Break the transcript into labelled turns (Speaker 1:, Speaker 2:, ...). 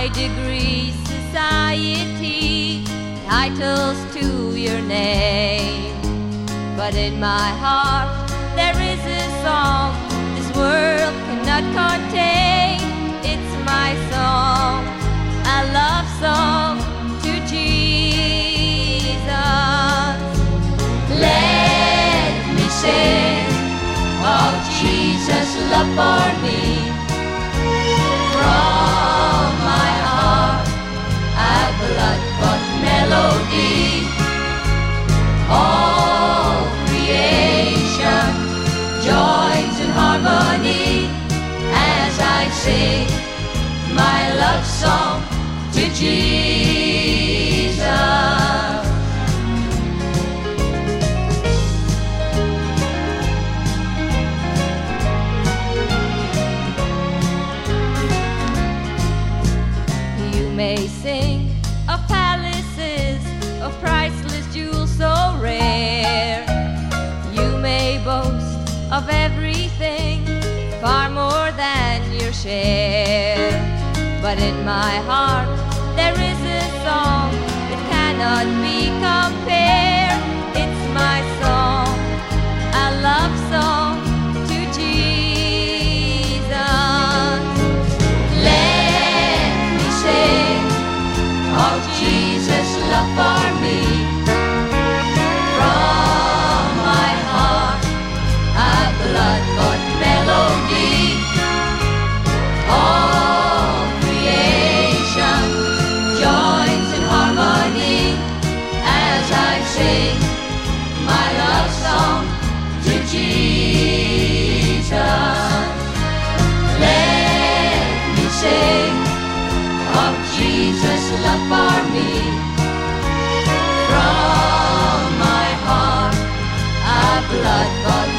Speaker 1: degree society, titles to your name. But in my heart there is a song this world cannot contain. It's my song, a love song to Jesus. Let me sing of Jesus' love for me. From my heart a blood-bought melody. All creation joins in harmony as I sing my love song to Jesus. You may sing of palaces, of priceless jewels so rare. You may boast of everything, far more than your share. But in my heart there is a song that cannot be compared. It's my song, a love song to Jesus. Let me sing of Jesus' love for me. From my heart a blood-bought melody. All creation joins in harmony as I sing my love song to Jesus. Let me sing of Jesus' love for me. From my heart a blood-bought